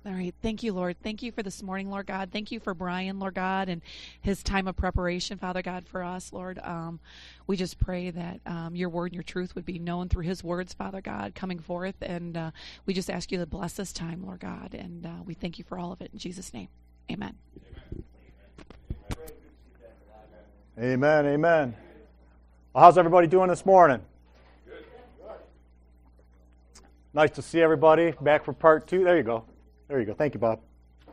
All right. Thank you, Lord. Thank you for this morning, Lord God. Thank you for Brian, Lord God, and his time of preparation, Father God, for us, Lord. We just pray that your word and your truth would be known through his words, Father God, coming forth. And we just ask you to bless this time, Lord God. And we thank you for all of it in Jesus' name. Amen. Amen. Amen. Well, how's everybody doing this morning? Good. Nice to see everybody back for part 2. There you go. There you go. Thank you, Bob.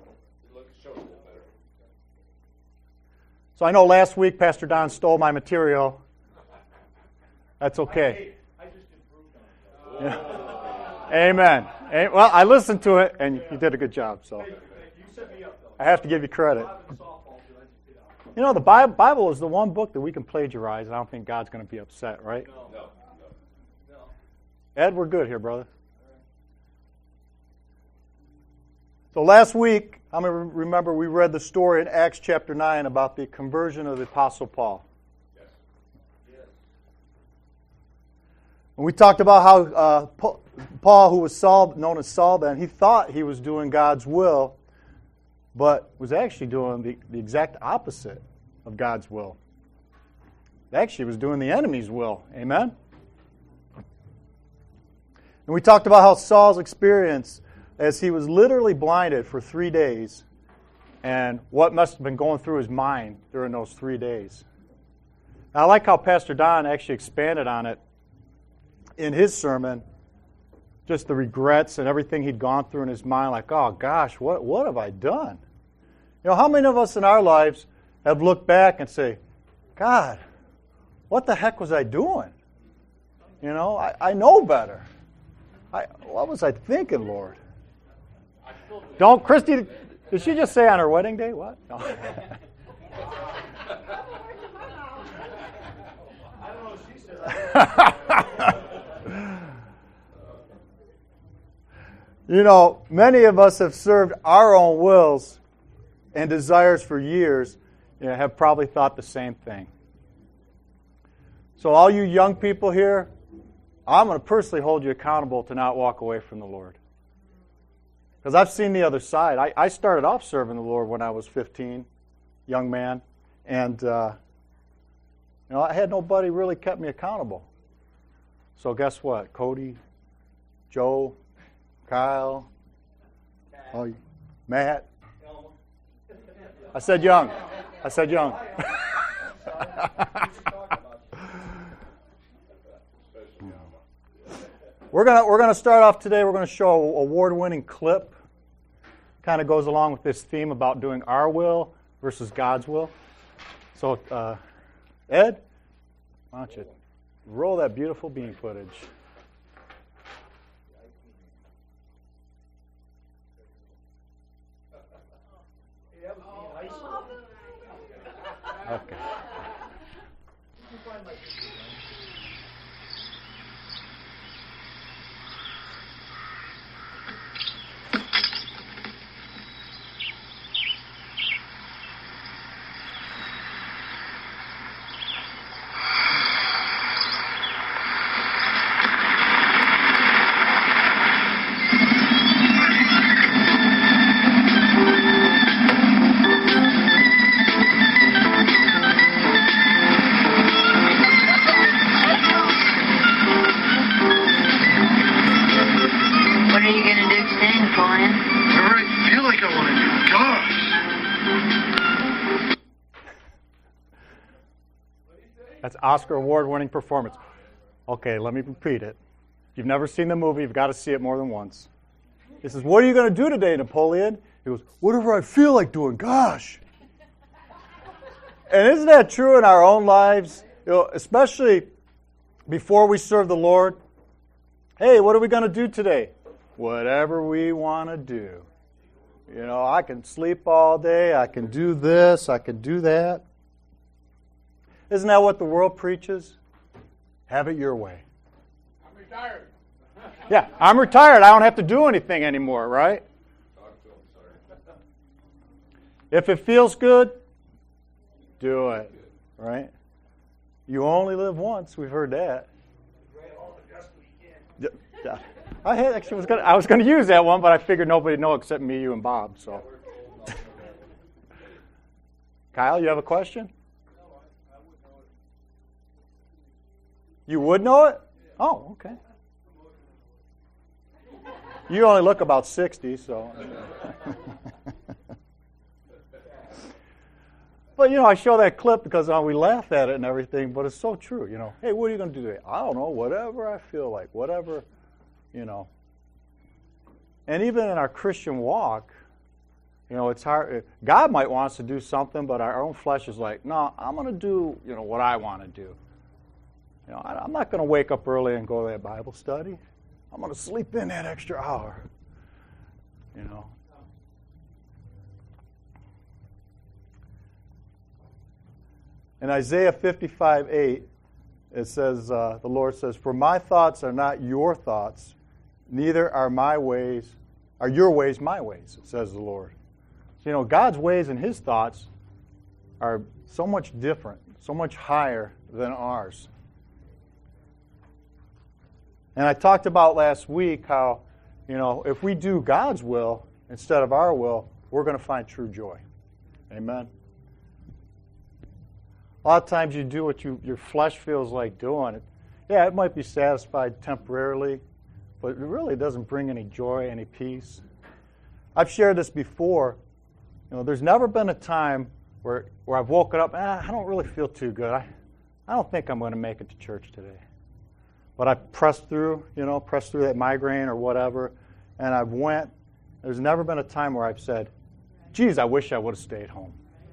So I know last week Pastor Don stole my material. That's okay. I just improved on it. Yeah. Amen. Well, I listened to it, and you did a good job. So I have to give you credit. You know, the Bible is the one book that we can plagiarize, and I don't think God's going to be upset, right? No. Ed, we're good here, brother. So last week, I remember we read the story in Acts chapter 9 about the conversion of the Apostle Paul. Yes. And we talked about how Paul, who was known as Saul then, he thought he was doing God's will, but was actually doing the exact opposite of God's will. Actually, was doing the enemy's will. Amen? And we talked about how Saul's experience as he was literally blinded for 3 days, and what must have been going through his mind during those 3 days. I like how Pastor Don actually expanded on it in his sermon, just the regrets and everything he'd gone through in his mind, like, oh gosh, what have I done? You know, how many of us in our lives have looked back and say, God, what the heck was I doing? You know, I know better. What was I thinking, Lord? Don't, Christy, did she just say on her wedding day? What? No. I don't know what she said. You know, many of us have served our own wills and desires for years, have probably thought the same thing. So all you young people here, I'm going to personally hold you accountable to not walk away from the Lord. Because I've seen the other side. I started off serving the Lord when I was 15, young man, and I had nobody really kept me accountable. So guess what? Cody, Joe, Kyle, Matt. I said young. We're gonna start off today. We're going to show an award-winning clip. Kind of goes along with this theme about doing our will versus God's will. So, Ed, why don't you roll that beautiful bean footage? Okay. That's Oscar award-winning performance. Okay, let me repeat it. If you've never seen the movie, you've got to see it more than once. He says, what are you going to do today, Napoleon? He goes, whatever I feel like doing, gosh. And isn't that true in our own lives? Especially before we serve the Lord. Hey, what are we going to do today? Whatever we want to do. I can sleep all day. I can do this. I can do that. Isn't that what the world preaches? Have it your way. I'm retired. Yeah, I'm retired. I don't have to do anything anymore, right? If it feels good, do it, right? You only live once. We've heard that. I was gonna use that one, but I figured nobody would know except me, you, and Bob. So, Kyle, you have a question? You would know it? Oh, okay. You only look about 60, so. But, I show that clip because we laugh at it and everything, but it's so true, Hey, what are you going to do today? I don't know, whatever I feel like, whatever, And even in our Christian walk, it's hard. God might want us to do something, but our own flesh is like, no, I'm going to do, what I want to do. I'm not going to wake up early and go to that Bible study. I'm going to sleep in that extra hour. In Isaiah 55:8, it says, the Lord says, "For my thoughts are not your thoughts, neither are your ways my ways," says the Lord. So, God's ways and His thoughts are so much different, so much higher than ours. And I talked about last week how, if we do God's will instead of our will, we're going to find true joy. Amen? A lot of times you do what your flesh feels like doing. Yeah, it might be satisfied temporarily, but it really doesn't bring any joy, any peace. I've shared this before. There's never been a time where I've woken up, I don't really feel too good. I don't think I'm going to make it to church today. But I pressed through that migraine or whatever, and I went. There's never been a time where I've said, geez, I wish I would have stayed home.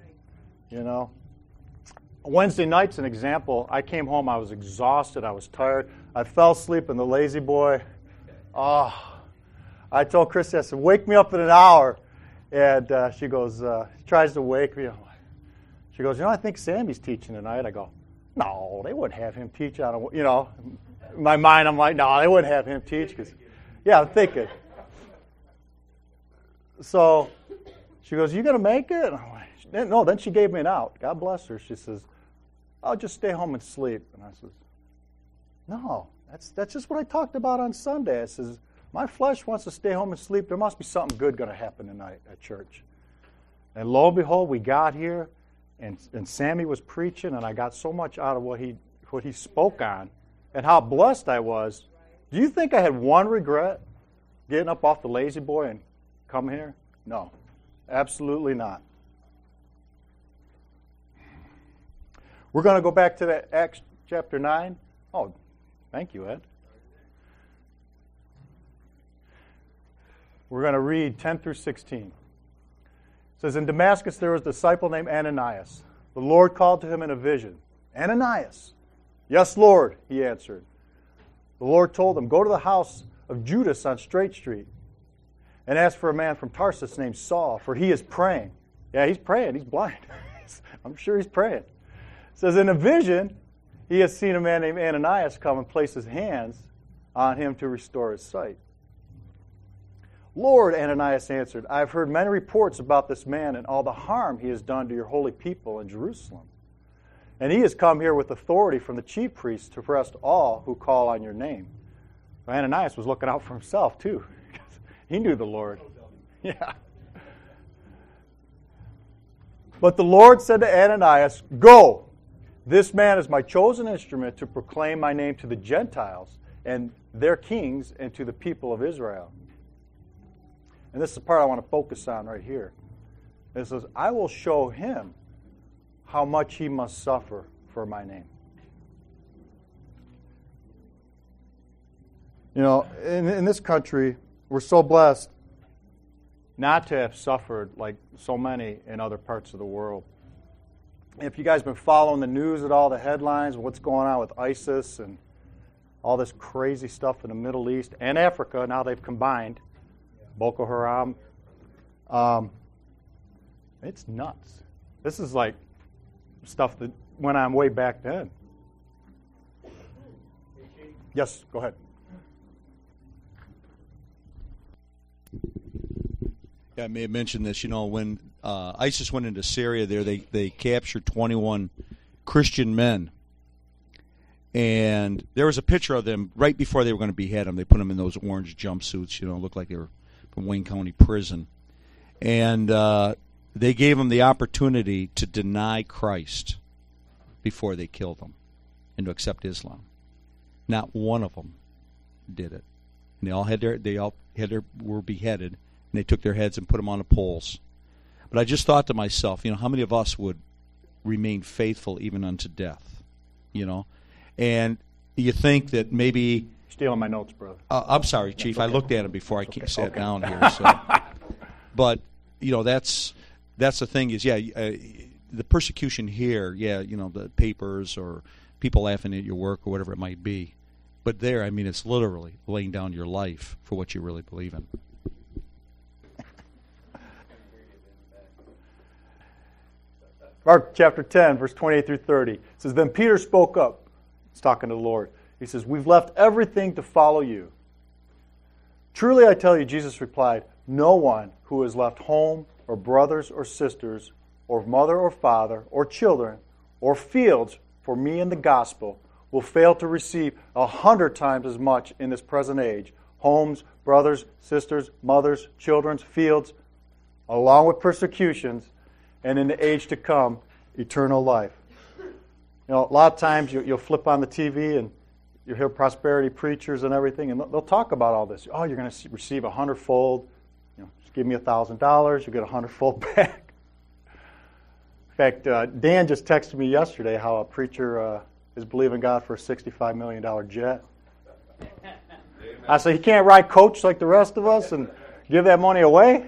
Wednesday night's an example. I came home, I was exhausted, I was tired. I fell asleep in the lazy boy. I told Christy, I said, wake me up in an hour. And she goes, tries to wake me. She goes, I think Sammy's teaching tonight. I go, no, they wouldn't have him teach on in my mind, I'm like, no, they wouldn't have him teach. I'm thinking. So she goes, you going to make it? And I'm like, no, then she gave me an out. God bless her. She says, I'll just stay home and sleep. And I says, no, that's just what I talked about on Sunday. I says, my flesh wants to stay home and sleep. There must be something good going to happen tonight at church. And lo and behold, we got here, and Sammy was preaching, and I got so much out of what he spoke on. And how blessed I was. Do you think I had one regret getting up off the lazy boy and coming here? No, absolutely not. We're going to go back to that Acts chapter 9. Oh, thank you, Ed. We're going to read 10 through 16. It says, in Damascus there was a disciple named Ananias. The Lord called to him in a vision, Ananias. Yes, Lord, he answered. The Lord told him, go to the house of Judas on Straight Street and ask for a man from Tarsus named Saul, for he is praying. Yeah, he's praying. He's blind. I'm sure he's praying. It says, in a vision, he has seen a man named Ananias come and place his hands on him to restore his sight. Lord, Ananias answered, I have heard many reports about this man and all the harm he has done to your holy people in Jerusalem. And he has come here with authority from the chief priests to arrest all who call on your name. Well, Ananias was looking out for himself, too. He knew the Lord. Yeah. But the Lord said to Ananias, go. This man is my chosen instrument to proclaim my name to the Gentiles and their kings and to the people of Israel. And this is the part I want to focus on right here. It says, I will show him how much he must suffer for my name. In this country, we're so blessed not to have suffered like so many in other parts of the world. If you guys have been following the news at all, the headlines, what's going on with ISIS and all this crazy stuff in the Middle East and Africa, now they've combined, Boko Haram, it's nuts. This is like stuff that went on way back then. Yes, go ahead. Yeah, I may have mentioned this. When ISIS went into Syria there, they captured 21 Christian men. And there was a picture of them right before they were going to behead him. They put them in those orange jumpsuits, looked like they were from Wayne County Prison. And they gave him the opportunity to deny Christ before they killed him and to accept Islam. Not one of them did it. And they were beheaded, and they took their heads and put them on the poles. But I just thought to myself, how many of us would remain faithful even unto death? And you think that maybe... Stealing my notes, brother. I'm sorry, Chief. Okay. I looked at them before I sat down here. So. But, that's the thing is, the persecution here, the papers or people laughing at your work or whatever it might be. But there, it's literally laying down your life for what you really believe in. Mark chapter 10, verse 28 through 30. It says, Then Peter spoke up. He's talking to the Lord. He says, We've left everything to follow you. Truly I tell you, Jesus replied, no one who has left home or brothers or sisters or mother or father or children or fields for me and the gospel will fail to receive 100 times as much in this present age. Homes, brothers, sisters, mothers, children, fields, along with persecutions, and in the age to come, eternal life. A lot of times you'll flip on the TV and you'll hear prosperity preachers and everything, and they'll talk about all this. Oh, you're going to receive 100-fold. Just give me $1,000, you get 100-fold back. In fact, Dan just texted me yesterday how a preacher is believing God for a $65 million jet. I said, he can't ride coach like the rest of us and give that money away?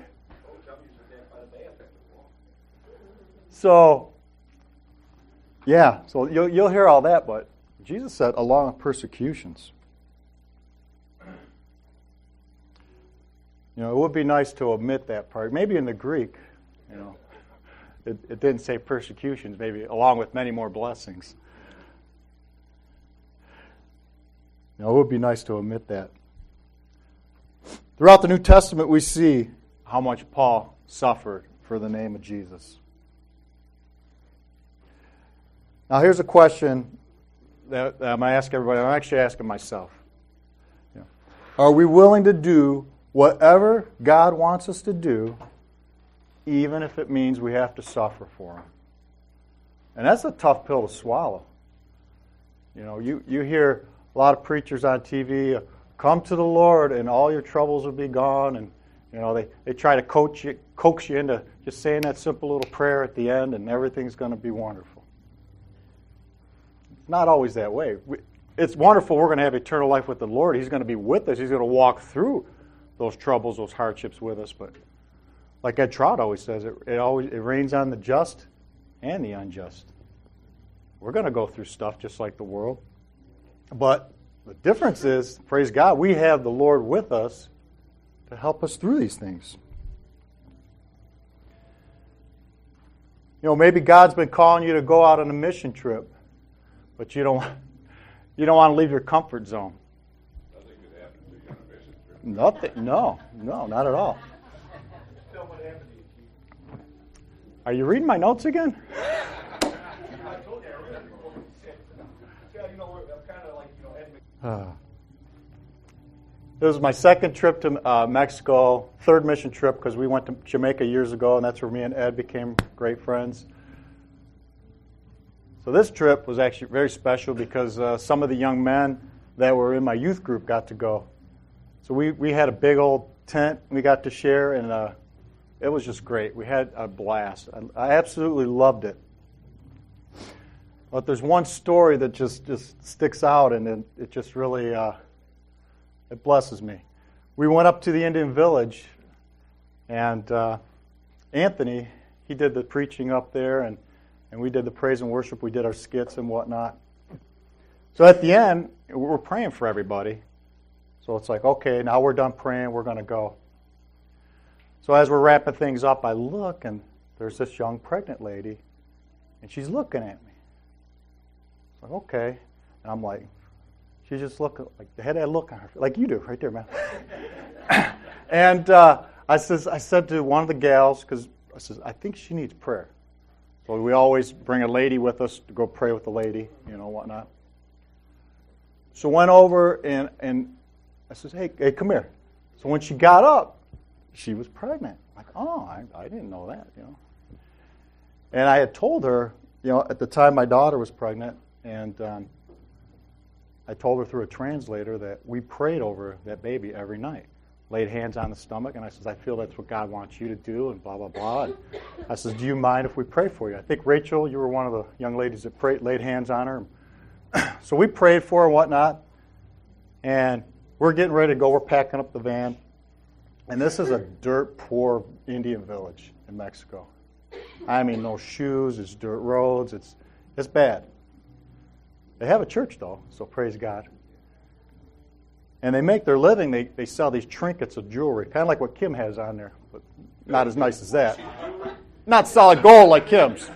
So, so you'll hear all that, but Jesus said, along with persecutions. It would be nice to omit that part. Maybe in the Greek, it didn't say persecutions, maybe along with many more blessings. It would be nice to omit that. Throughout the New Testament, we see how much Paul suffered for the name of Jesus. Now, here's a question that I'm going to ask everybody. I'm actually asking myself. Are we willing to do whatever God wants us to do, even if it means we have to suffer for Him? And that's a tough pill to swallow. You hear a lot of preachers on TV, come to the Lord and all your troubles will be gone. And, they try to coax you into just saying that simple little prayer at the end and everything's going to be wonderful. It's not always that way. It's wonderful we're going to have eternal life with the Lord. He's going to be with us. He's going to walk through those troubles, those hardships with us. But like Ed Trout always says, it rains on the just and the unjust. We're going to go through stuff just like the world. But the difference is, praise God, we have the Lord with us to help us through these things. Maybe God's been calling you to go out on a mission trip, but you don't want to leave your comfort zone. Nothing could happen to you on a mission trip. Nothing. No, not at all. Tell what happened to you. Are you reading my notes again? I told you I read it before. Yeah, I'm kind of like, Ed This was my second trip to Mexico, third mission trip, because we went to Jamaica years ago, and that's where me and Ed became great friends. So this trip was actually very special because some of the young men that were in my youth group got to go. So we had a big old tent we got to share, and it was just great. We had a blast. I absolutely loved it. But there's one story that just sticks out, and it just really it blesses me. We went up to the Indian village, and Anthony, he did the preaching up there, and we did the praise and worship. We did our skits and whatnot. So at the end, we're praying for everybody. So it's like, okay, now we're done praying. We're going to go. So as we're wrapping things up, I look, and there's this young pregnant lady, and she's looking at me. It's like, okay. And I'm like, she's just looking, like, they had that look on her, like you do, right there, man. And I said to one of the gals, because I said, I think she needs prayer. So we always bring a lady with us to go pray with the lady, whatnot. So went over and I says, hey, come here. So when she got up, she was pregnant. I'm like, oh, I didn't know that, you know. And I had told her, you know, at the time my daughter was pregnant, and I told her through a translator that we prayed over that baby every night. Laid hands on the stomach, and I says, I feel that's what God wants you to do, and blah, blah, blah. And I says, do you mind if we pray for you? I think, Rachel, you were one of the young ladies that laid hands on her. So we prayed for her and whatnot, and we're getting ready to go. We're packing up the van. And this is a dirt poor Indian village in Mexico. I mean, no shoes, it's dirt roads, it's bad. They have a church, though, so praise God. And they make their living, they sell these trinkets of jewelry, kind of like what Kim has on there, but not as nice as that. Not solid gold like Kim's.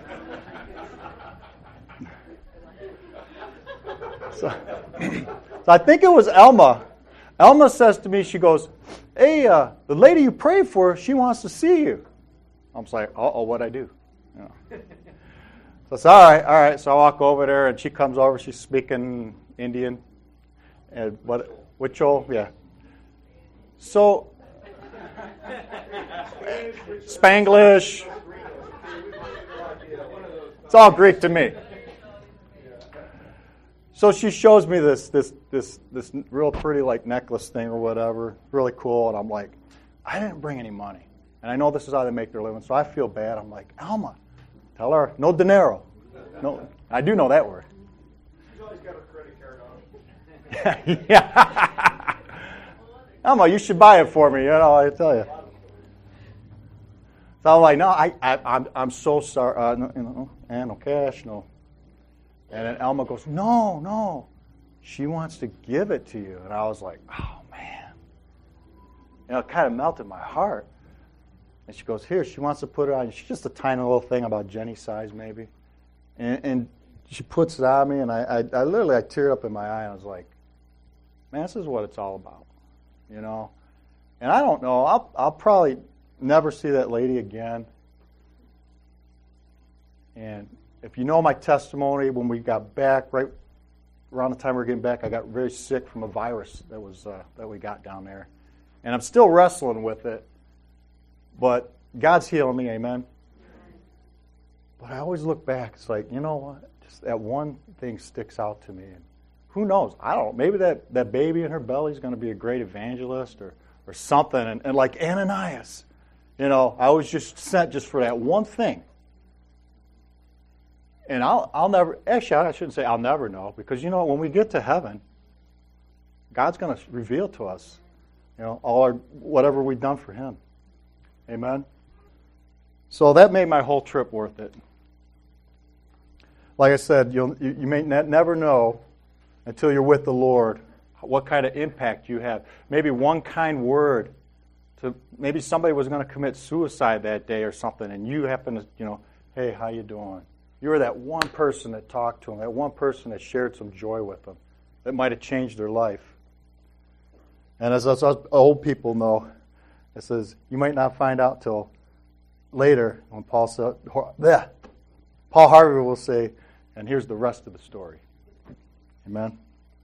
So I think it was Elma. Elma says to me, she goes, hey, the lady you prayed for, she wants to see you. I'm just like, uh-oh, what'd I do? You know. So it's all right. So I walk over there, and she comes over. She's speaking Indian. And Wichol, yeah. So, Spanglish. It's all Greek to me. So she shows me this real pretty like necklace thing or whatever, really cool, and I'm like, I didn't bring any money, and I know this is how they make their living, so I feel bad. I'm like, Alma, tell her no dinero. No, I do know that word. She's always got her credit card on. Yeah. Alma, you should buy it for me. You know, I tell you. So I'm like, no, I'm so sorry. No cash, no. And then Alma goes, no, she wants to give it to you. And I was like, oh, man. You know, it kind of melted my heart. And she goes, here, she wants to put it on. She's just a tiny little thing about Jenny's size, maybe. And she puts it on me, and I literally teared up in my eye. And I was like, man, this is what it's all about, you know. And I don't know. I'll probably never see that lady again. And if you know my testimony, when we got back, right around the time we were getting back, I got very sick from a virus that we got down there. And I'm still wrestling with it, but God's healing me, amen. But I always look back, it's like, you know what? Just that one thing sticks out to me. And who knows? I don't know. Maybe that baby in her belly is going to be a great evangelist or something. And like Ananias, you know, I was just sent just for that one thing. And I'll never, actually, I shouldn't say I'll never know, because, you know, when we get to heaven, God's going to reveal to us, you know, whatever we've done for Him. Amen? So that made my whole trip worth it. Like I said, you may never know until you're with the Lord what kind of impact you have. Maybe one kind word maybe somebody was going to commit suicide that day or something, and you happen to, you know, hey, how you doing? You were that one person that talked to them, that one person that shared some joy with them, that might have changed their life. And as us old people know, it says, you might not find out till later when Paul Harvey will say, and here's the rest of the story. Amen?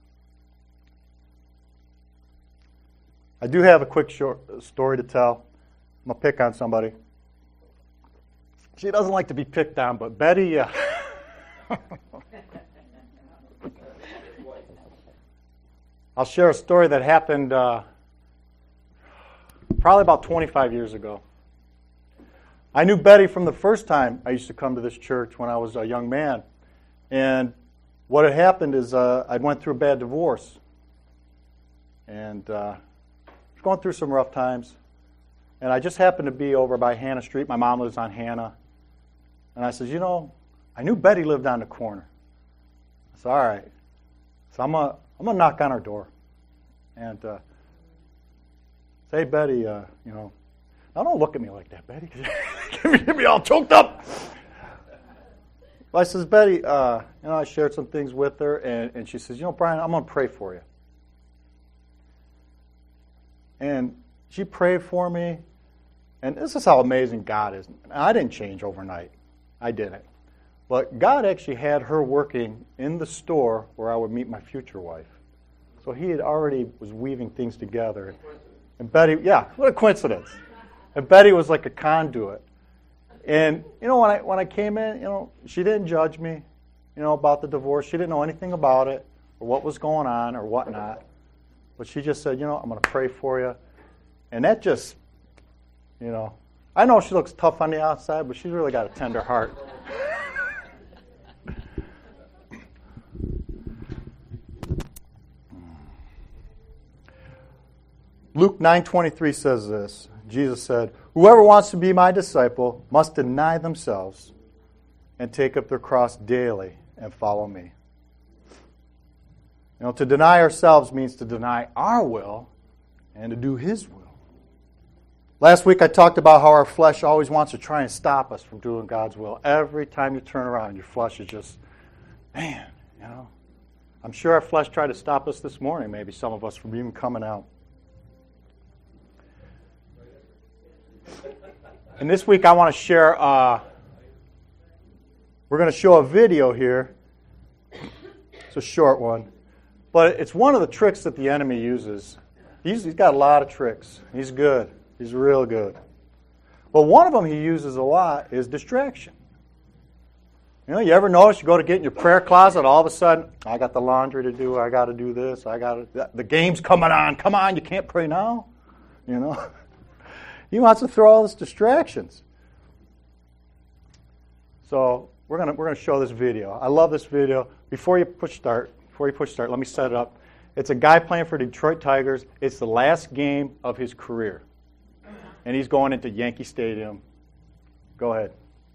I do have a quick short story to tell. I'm going to pick on somebody. She doesn't like to be picked on, but Betty, I'll share a story that happened probably about 25 years ago. I knew Betty from the first time I used to come to this church when I was a young man. And what had happened is I went through a bad divorce. And I was going through some rough times. And I just happened to be over by Hannah Street. My mom lives on Hannah. And I said, you know, I knew Betty lived on the corner. I said, all right. So I'm gonna knock on her door. And say, hey, Betty, you know, now don't look at me like that, Betty. Get me all choked up. Well, I says, Betty, you know, I shared some things with her, and she says, you know, Brian, I'm going to pray for you. And she prayed for me, and this is how amazing God is. I didn't change overnight. I didn't. But God actually had her working in the store where I would meet my future wife. So he had already was weaving things together. And Betty, yeah, what a coincidence. And Betty was like a conduit. And, when I came in, she didn't judge me, about the divorce. She didn't know anything about it or what was going on or whatnot. But she just said, I'm going to pray for you. And that just, I know she looks tough on the outside, but she's really got a tender heart. Luke 9:23 says this. Jesus said, "Whoever wants to be my disciple must deny themselves and take up their cross daily and follow me." To deny ourselves means to deny our will and to do His will. Last week I talked about how our flesh always wants to try and stop us from doing God's will. Every time you turn around, your flesh is just, man, I'm sure our flesh tried to stop us this morning, maybe some of us, from even coming out. And this week I want to share, we're going to show a video here. It's a short one. But it's one of the tricks that the enemy uses. He's got a lot of tricks. He's good. He's real good. But one of them he uses a lot is distraction. You ever notice you go to get in your prayer closet, all of a sudden, I got the laundry to do, I got to do this, the game's coming on. Come on, you can't pray now. He wants to throw all these distractions. So we're gonna show this video. I love this video. Before you push start, let me set it up. It's a guy playing for Detroit Tigers. It's the last game of his career. And he's going into Yankee Stadium. Go ahead.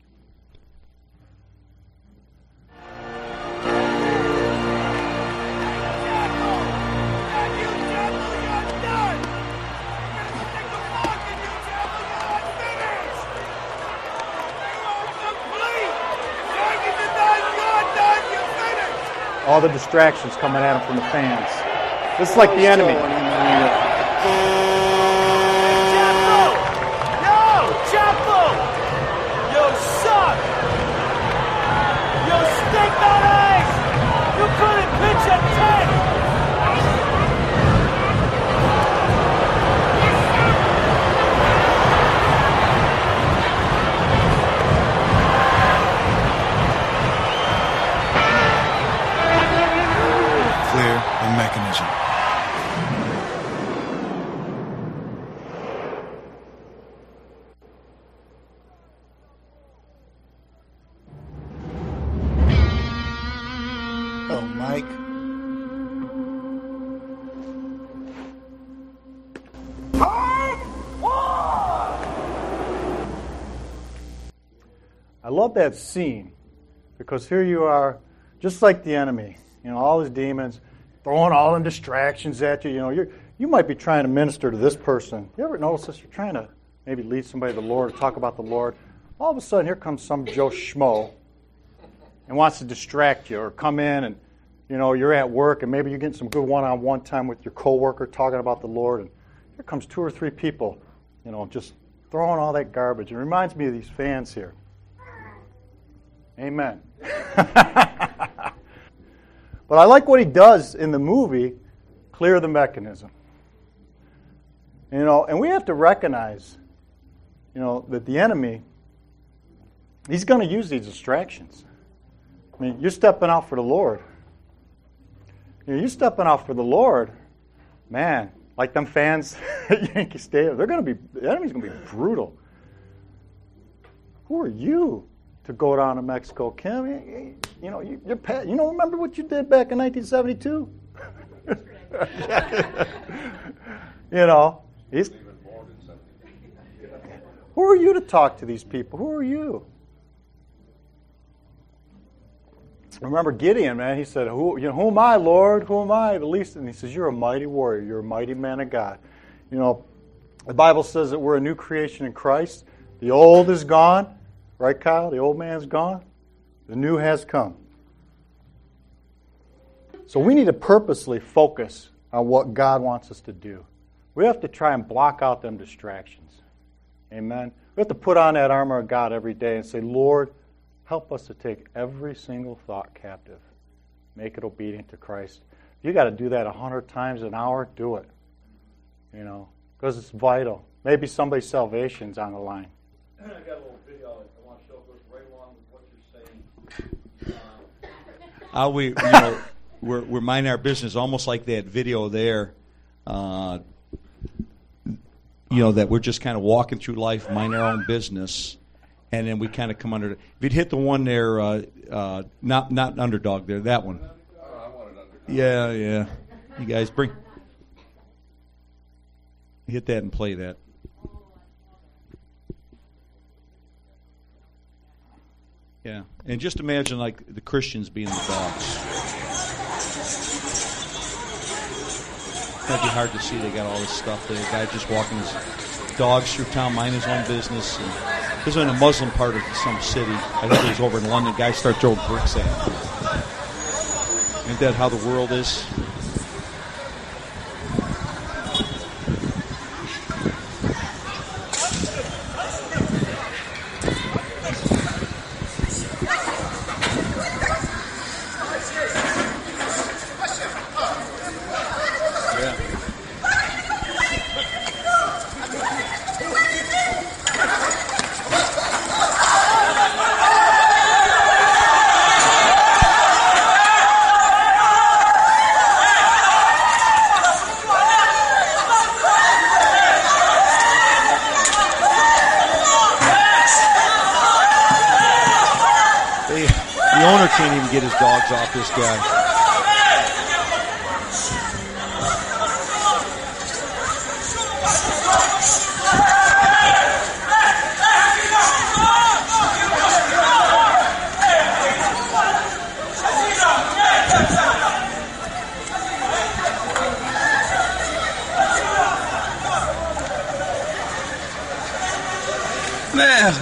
All the distractions coming at him from the fans. This is like the enemy. Chapo! You suck! You stink on ice! You couldn't pitch a 10! Clear the mechanism. Oh, Mike. I love that scene because here you are, just like the enemy. All his demons throwing all them distractions at you. You might be trying to minister to this person. You ever notice this? You're trying to maybe lead somebody to the Lord, or talk about the Lord. All of a sudden, here comes some Joe Schmo and wants to distract you, or come in and you're at work and maybe you're getting some good one-on-one time with your coworker talking about the Lord, and here comes 2 or 3 people, just throwing all that garbage. It reminds me of these fans here. Amen. But I like what he does in the movie, Clear the Mechanism. And we have to recognize, that the enemy, he's going to use these distractions. I mean, you're stepping out for the Lord. You're stepping out for the Lord, man, like them fans at Yankee Stadium, the enemy's going to be brutal. Who are you to go down to Mexico, Kim? Remember what you did back in 1972? Who are you to talk to these people? Who are you? Remember Gideon, man, he said, who am I, Lord? Who am I? The least. And he says, you're a mighty warrior. You're a mighty man of God. The Bible says that we're a new creation in Christ. The old is gone. Right, Kyle? The old man's gone. The new has come. So we need to purposely focus on what God wants us to do. We have to try and block out them distractions. Amen? We have to put on that armor of God every day and say, Lord, help us to take every single thought captive. Make it obedient to Christ. you got to do that 100 times an hour, do it. You know, because it's vital. Maybe somebody's salvation's on the line. I got a little video I want to show. It goes right along with what you're saying. We're minding our business, almost like that video there. That we're just kind of walking through life, minding our own business, and then we kind of come under. If you'd hit the one there, not underdog there, that one. I want it under. Yeah. You guys hit that and play that. Yeah, and just imagine like the Christians being the dogs. That'd be hard to see. They got all this stuff there. The guy just walking his dogs through town, minding his own business. And this is in a Muslim part of some city. I think it was over in London. Guys start throwing bricks at him. Isn't that how the world is? The owner can't even get his dogs off this guy. Man.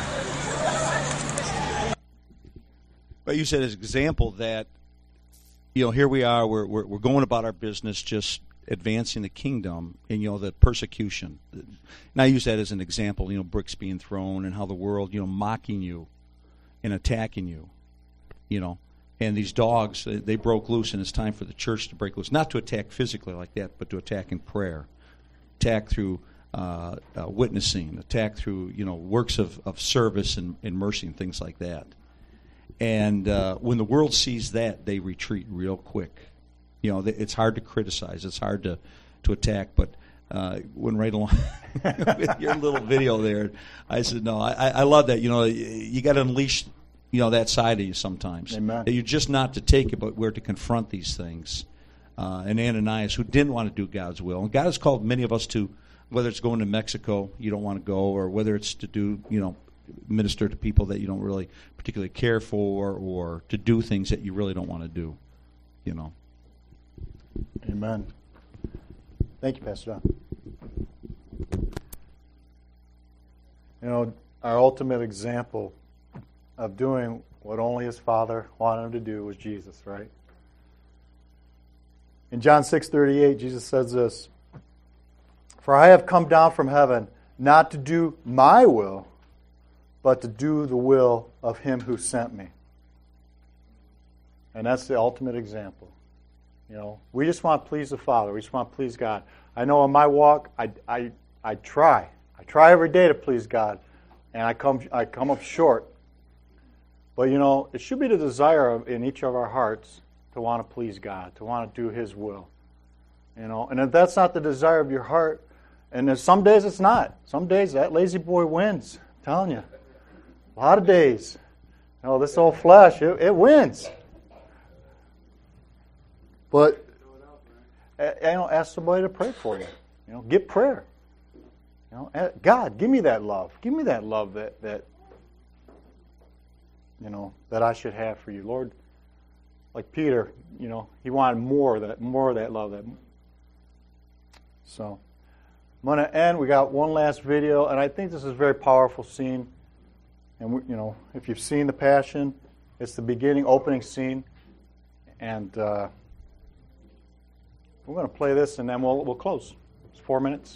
But you said as an example that, here we are, we're going about our business, just advancing the kingdom, and the persecution. And I use that as an example, bricks being thrown and how the world, mocking you and attacking you, And these dogs, they broke loose, and it's time for the church to break loose, not to attack physically like that, but to attack in prayer, attack through witnessing, attack through works of service and mercy and things like that. And when the world sees that, they retreat real quick. It's hard to criticize. It's hard to attack. But went right along with your little video there. I said, no, I love that. You got to unleash, that side of you sometimes. Amen. That you're just not to take it, but we're to confront these things. And Ananias, who didn't want to do God's will. And God has called many of us to, whether it's going to Mexico, you don't want to go, or whether it's to do, minister to people that you don't really particularly care for, or to do things that you really don't want to do, Amen. Thank you, Pastor John. Our ultimate example of doing what only his Father wanted him to do was Jesus, right? In John 6:38, Jesus says this, "For I have come down from heaven not to do my will, but to do the will of him who sent me." And that's the ultimate example. We just want to please the Father. We just want to please God. I know in my walk, I try. I try every day to please God, and I come up short. But it should be the desire in each of our hearts to want to please God, to want to do His will. And if that's not the desire of your heart, and there's some days it's not. Some days that lazy boy wins. I'm telling you. A lot of days. This old flesh, it wins. But ask somebody to pray for you. Get prayer. God, give me that love. Give me that love that that I should have for you, Lord. Like Peter, he wanted more of that love. So I'm going to end. We got one last video, and I think this is a very powerful scene. And if you've seen The Passion, it's the opening scene, and we're going to play this, and then we'll close. It's 4 minutes.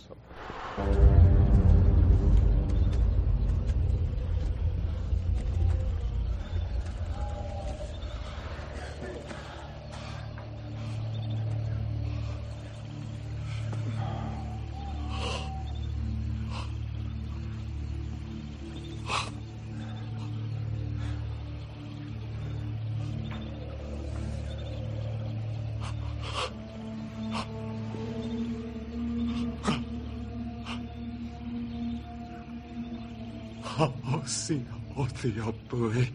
Haosi Othiopui.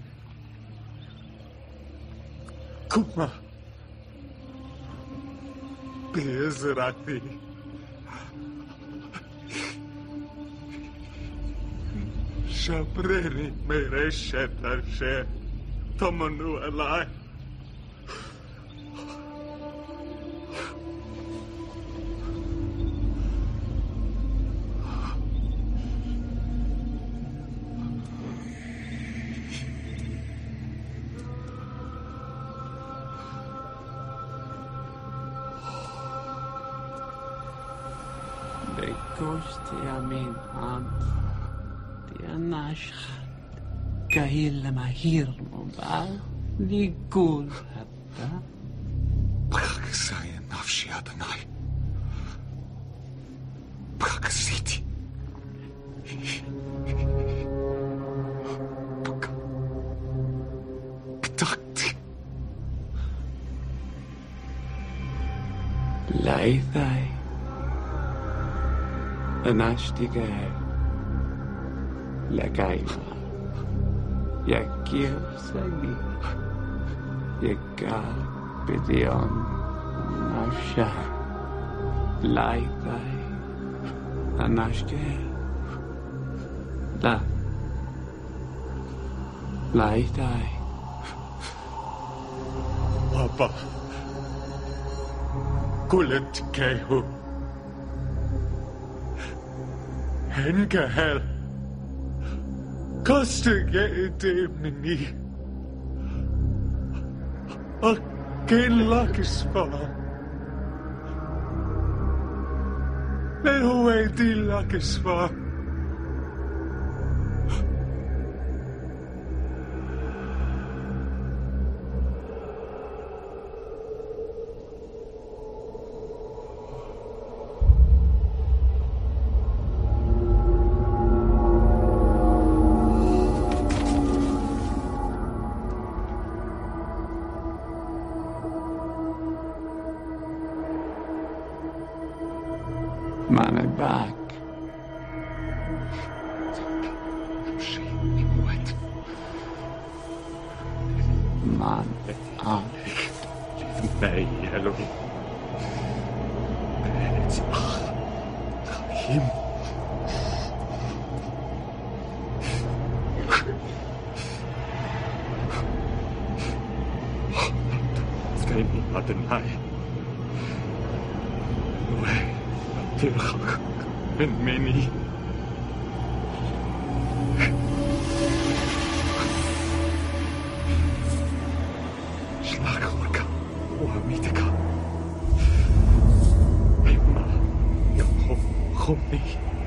Kuma. Bezrati. Shabreni Mereshetashe. Tomanu Alai. Kosti amin am di anashhat kahil mahir mo ba ligul hatta Prakasaya nafshi Adonai. Prakasiti. Ptakti. Laithai anashtige lagaima yakir sagi yakar bidion nasha laithai anashge la laithai Papa. Kulet kehu. Henkahel. Kastigate mini. Akin lakispa. Lehuwe di lakispa. my back. Man out. Nej, Elohim. Elohim. Skeni Adonai. Noé, Tilchak, Ben Meni. Schlagorka, Oamitika. Emma, Yahom, Chomni.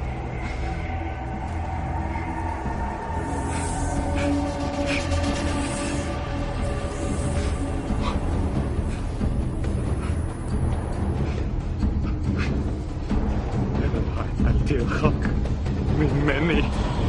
Tilchak, ממני.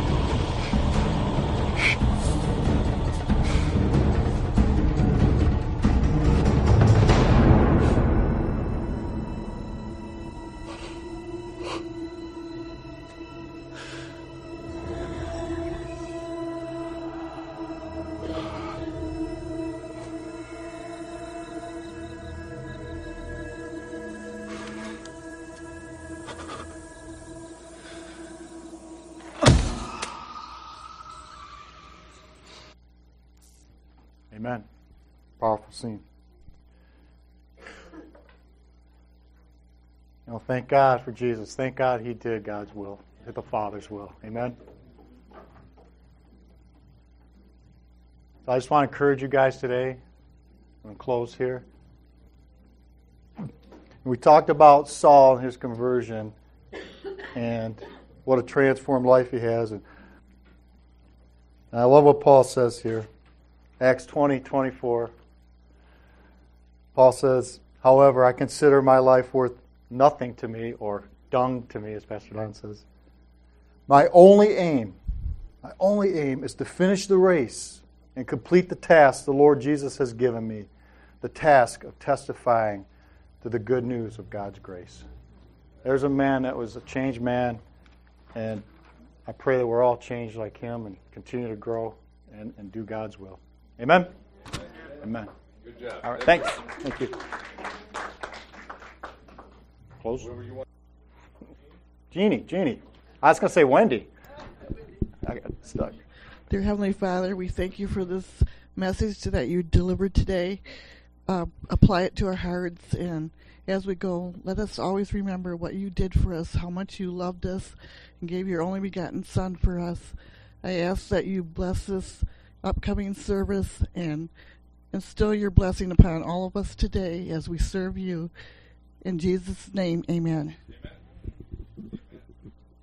Amen. Powerful scene. Thank God for Jesus. Thank God he did God's will, did the Father's will. Amen. So I just want to encourage you guys today. I'm going to close here. We talked about Saul and his conversion and what a transformed life he has. And I love what Paul says here. Acts 20:24. Paul says, however, I consider my life worth nothing to me, or dung to me, as Pastor Don says. My only aim is to finish the race and complete the task the Lord Jesus has given me, the task of testifying to the good news of God's grace. There's a man that was a changed man, and I pray that we're all changed like him and continue to grow and do God's will. Amen? Amen. Good job. All right, thanks. Thank you. Close. Jeannie. I was going to say Wendy. I got stuck. Dear Heavenly Father, we thank you for this message that you delivered today. Apply it to our hearts, and as we go, let us always remember what you did for us, how much you loved us, and gave your only begotten Son for us. I ask that you bless this upcoming service and instill your blessing upon all of us today as we serve you. In Jesus' name, amen. Amen.